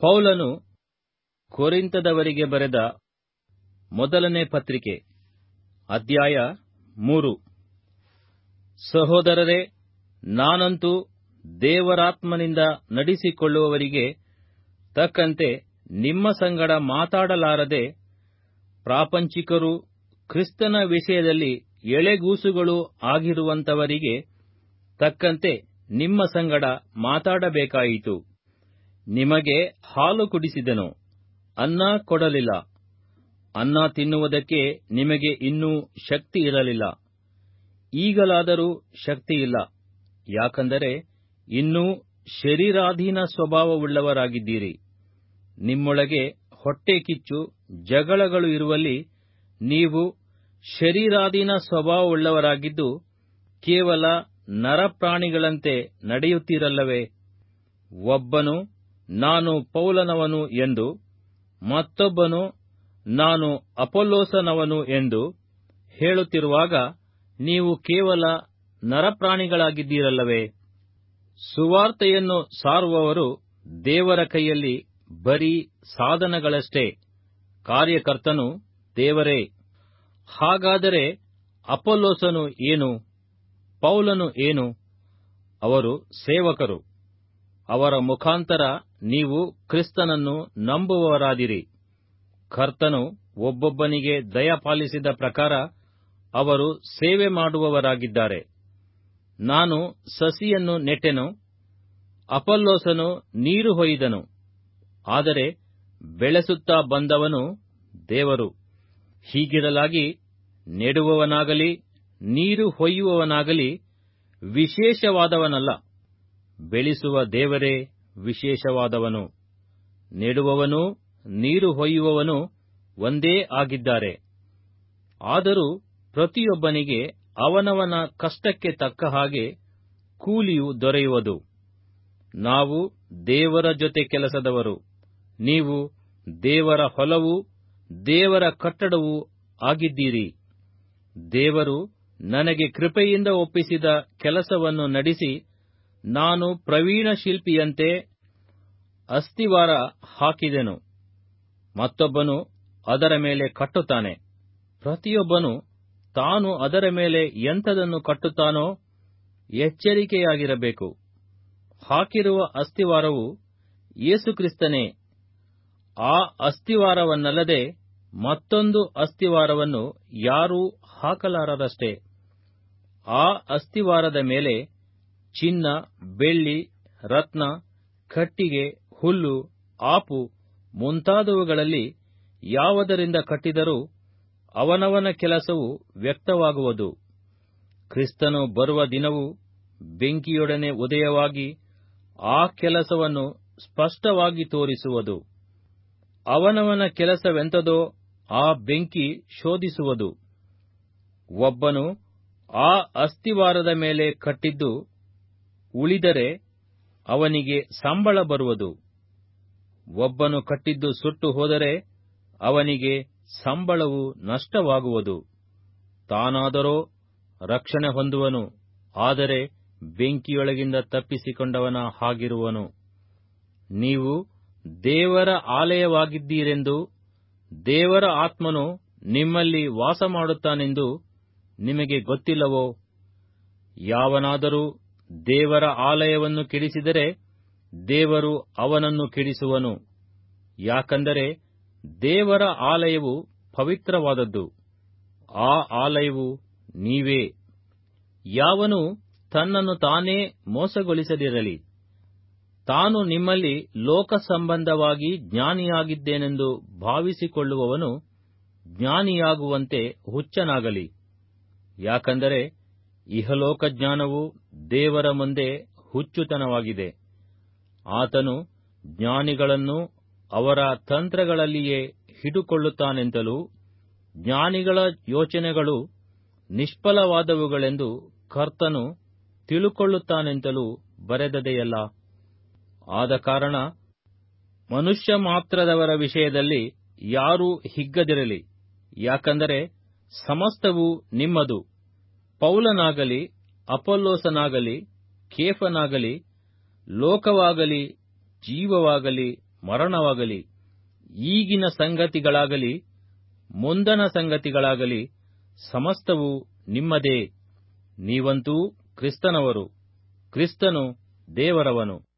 ಪೌಲನು ಕೊರಿಂಥದವರಿಗೆ ಬರೆದ ಮೊದಲನೇ ಪತ್ರಿಕೆ, ಅಧ್ಯಾಯ 3. ಸಹೋದರರೇ, ನಾನಂತೂ ದೇವರಾತ್ಮನಿಂದ ನಡೆಸಿಕೊಳ್ಳುವವರಿಗೆ ತಕ್ಕಂತೆ ನಿಮ್ಮ ಸಂಗಡ ಮಾತಾಡಲಾರದೆ, ಪ್ರಾಪಂಚಿಕರೂ ಕ್ರಿಸ್ತನ ವಿಷಯದಲ್ಲಿ ಎಳೆಗೂಸುಗಳೂ ಆಗಿರುವಂಥವರಿಗೆ ತಕ್ಕಂತೆ ನಿಮ್ಮ ಸಂಗಡ ಮಾತಾಡಬೇಕಾಯಿತು. ನಿಮಗೆ ಹಾಲು ಕುಡಿಸಿದೆನು, ಅನ್ನ ಕೊಡಲಿಲ್ಲ. ಅನ್ನ ತಿನ್ನುವುದಕ್ಕೆ ನಿಮಗೆ ಇನ್ನೂ ಶಕ್ತಿ ಇರಲಿಲ್ಲ. ಈಗಲಾದರೂ ಶಕ್ತಿಯಿಲ್ಲ, ಯಾಕಂದರೆ ಇನ್ನೂ ಶರೀರಾಧೀನ ಸ್ವಭಾವವುಳ್ಳವರಾಗಿದ್ದೀರಿ. ನಿಮ್ಮೊಳಗೆ ಹೊಟ್ಟೆ ಕಿಚ್ಚು ಜಗಳಗಳು ಇರುವಲ್ಲಿ ನೀವು ಶರೀರಾಧೀನ ಸ್ವಭಾವವುಳ್ಳವರಾಗಿದ್ದು ಕೇವಲ ನರಪ್ರಾಣಿಗಳಂತೆ ನಡೆಯುತ್ತೀರಲ್ಲವೇ? ಒಬ್ಬನು ನಾನು ಪೌಲನವನು ಎಂದು, ಮತ್ತೊಬ್ಬನು ನಾನು ಅಪೊಲ್ಲೋಸನವನು ಎಂದು ಹೇಳುತ್ತಿರುವಾಗ ನೀವು ಕೇವಲ ನರಪ್ರಾಣಿಗಳಾಗಿದ್ದೀರಲ್ಲವೇ? ಸುವಾರ್ತೆಯನ್ನು ಸಾರುವವರು ದೇವರ ಕೈಯಲ್ಲಿ ಬರೀ ಸಾಧನಗಳಷ್ಟೇ, ಕಾರ್ಯಕರ್ತನು ದೇವರೇ. ಹಾಗಾದರೆ ಅಪೊಲ್ಲೋಸನು ಏನು? ಪೌಲನು ಏನು? ಅವರು ಸೇವಕರು. ಅವರ ಮುಖಾಂತರ ನೀವು ಕ್ರಿಸ್ತನನ್ನು ನಂಬುವವರಾದಿರಿ. ಕರ್ತನು ಒಬ್ಬೊಬ್ಬನಿಗೆ ದಯಪಾಲಿಸಿದ ಪ್ರಕಾರ ಅವರು ಸೇವೆ ಮಾಡುವವರಾಗಿದ್ದಾರೆ. ನಾನು ಸಸಿಯನ್ನು ನೆಟ್ಟೆನು, ಅಪೊಲ್ಲೋಸನು ನೀರು ಹೊಯ್ದನು, ಆದರೆ ಬೆಳೆಸುತ್ತಾ ಬಂದವನು ದೇವರು. ಹೀಗಿರಲಾಗಿ ನೆಡುವವನಾಗಲಿ ನೀರು ಹೊಯ್ಯುವವನಾಗಲಿ ವಿಶೇಷವಾದವನಲ್ಲ, ಬೆಳೆಸುವ ದೇವರೇ ವಿಶೇಷವಾದವನು. ನೆಡುವವನೂ ನೀರು ಹೊಯ್ಯುವವನು ಒಂದೇ ಆಗಿದ್ದಾರೆ. ಆದರೂ ಪ್ರತಿಯೊಬ್ಬನಿಗೆ ಅವನವನ ಕಷ್ಟಕ್ಕೆ ತಕ್ಕ ಹಾಗೆ ಕೂಲಿಯು ದೊರೆಯುವುದು. ನಾವು ದೇವರ ಜೊತೆ ಕೆಲಸದವರು, ನೀವು ದೇವರ ಹೊಲವೂ ದೇವರ ಕಟ್ಟಡವೂ ಆಗಿದ್ದೀರಿ. ದೇವರು ನನಗೆ ಕೃಪೆಯಿಂದ ಒಪ್ಪಿಸಿದ ಕೆಲಸವನ್ನು ನಡೆಸಿ, ನಾನು ಪ್ರವೀಣ ಶಿಲ್ಪಿಯಂತೆ ಅಸ್ತಿವಾರ ಹಾಕಿದೆನು, ಮತ್ತೊಬ್ಬನು ಅದರ ಮೇಲೆ ಕಟ್ಟುತ್ತಾನೆ. ಪ್ರತಿಯೊಬ್ಬನು ತಾನು ಅದರ ಮೇಲೆ ಎಂಥದನ್ನು ಕಟ್ಟುತ್ತಾನೋ ಎಚ್ಚರಿಕೆಯಾಗಿರಬೇಕು. ಹಾಕಿರುವ ಅಸ್ತಿವಾರವು ಯೇಸುಕ್ರಿಸ್ತನೇ. ಆ ಅಸ್ತಿವಾರವನ್ನಲ್ಲದೆ ಮತ್ತೊಂದು ಅಸ್ತಿವಾರವನ್ನು ಯಾರೂ ಹಾಕಲಾರರಷ್ಟೇ. ಆ ಅಸ್ತಿವಾರದ ಮೇಲೆ ಚಿನ್ನ, ಬೆಳ್ಳಿ, ರತ್ನ, ಕಟ್ಟಿಗೆ, ಹುಲ್ಲು, ಆಪು ಮುಂತಾದವುಗಳಲ್ಲಿ ಯಾವುದರಿಂದ ಕಟ್ಟಿದರೂ ಅವನವನ ಕೆಲಸವು ವ್ಯಕ್ತವಾಗುವುದು. ಕ್ರಿಸ್ತನು ಬರುವ ದಿನವು ಬೆಂಕಿಯೊಡನೆ ಉದಯವಾಗಿ ಆ ಕೆಲಸವನ್ನು ಸ್ಪಷ್ಟವಾಗಿ ತೋರಿಸುವುದು. ಅವನವನ ಕೆಲಸವೆಂಥದೋ ಆ ಬೆಂಕಿ ಶೋಧಿಸುವುದು. ಒಬ್ಬನು ಆ ಅಸ್ತಿವಾರದ ಮೇಲೆ ಕಟ್ಟಿದ್ದು ಉಳಿದರೆ ಅವನಿಗೆ ಸಂಬಳ ಬರುವುದು. ಒಬ್ಬನು ಕಟ್ಟಿದ್ದು ಸುಟ್ಟು ಹೋದರೆ ಅವನಿಗೆ ಸಂಬಳವು ನಷ್ಟವಾಗುವುದು. ತಾನಾದರೋ ರಕ್ಷಣೆ ಹೊಂದುವನು, ಆದರೆ ಬೆಂಕಿಯೊಳಗಿಂದ ತಪ್ಪಿಸಿಕೊಂಡವನ ಹಾಗಿರುವನು. ನೀವು ದೇವರ ಆಲಯವಾಗಿದ್ದೀರೆಂದು, ದೇವರ ಆತ್ಮನು ನಿಮ್ಮಲ್ಲಿ ವಾಸಮಾಡುತ್ತಾನೆಂದು ನಿಮಗೆ ಗೊತ್ತಿಲ್ಲವೋ? ಯಾವನಾದರೂ ದೇವರ ಆಲಯವನ್ನು ಕೆಡಿಸಿದರೆ ದೇವರು ಅವನನ್ನು ಕೆಡಿಸುವನು. ಯಾಕಂದರೆ ದೇವರ ಆಲಯವು ಪವಿತ್ರವಾದದ್ದು, ಆ ಆಲಯವು ನೀವೇ. ಯಾವನು ತನ್ನನ್ನು ತಾನೇ ಮೋಸಗೊಳಿಸದಿರಲಿ. ತಾನು ನಿಮ್ಮಲ್ಲಿ ಲೋಕ ಸಂಬಂಧವಾಗಿ ಜ್ಞಾನಿಯಾಗಿದ್ದೇನೆಂದು ಭಾವಿಸಿಕೊಳ್ಳುವವನು ಜ್ಞಾನಿಯಾಗುವಂತೆ ಹುಚ್ಚನಾಗಲಿ. ಯಾಕಂದರೆ ಇಹಲೋಕ ಜ್ಞಾನವು ದೇವರ ಮುಂದೆ ಹುಚ್ಚುತನವಾಗಿದೆ. ಆತನು ಜ್ಞಾನಿಗಳನ್ನು ಅವರ ತಂತ್ರಗಳಲ್ಲಿಯೇ ಹಿಡುಕೊಳ್ಳುತ್ತಾನೆಂತಲೂ, ಜ್ಞಾನಿಗಳ ಯೋಚನೆಗಳು ನಿಷ್ಫಲವಾದವುಗಳೆಂದು ಕರ್ತನು ತಿಳುಕೊಳ್ಳುತ್ತಾನೆಂತಲೂ ಬರೆದದೆಯಲ್ಲ. ಆದ ಕಾರಣ ಮನುಷ್ಯ ಮಾತ್ರದವರ ವಿಷಯದಲ್ಲಿ ಯಾರೂ ಹಿಗ್ಗದಿರಲಿ. ಯಾಕಂದರೆ ಸಮಸ್ತವೂ ನಿಮ್ಮದು. ಪೌಲನಾಗಲಿ, ಅಪೊಲ್ಲೋಸನಾಗಲಿ, ಕೇಫನಾಗಲಿ, ಲೋಕವಾಗಲಿ, ಜೀವವಾಗಲಿ, ಮರಣವಾಗಲಿ, ಈಗಿನ ಸಂಗತಿಗಳಾಗಲಿ ಮುಂದಣ ಸಂಗತಿಗಳಾಗಲಿ ಸಮಸ್ತವೂ ನಿಮ್ಮದೇ. ನೀವಂತೂ ಕ್ರಿಸ್ತನವರು, ಕ್ರಿಸ್ತನು ದೇವರವನು.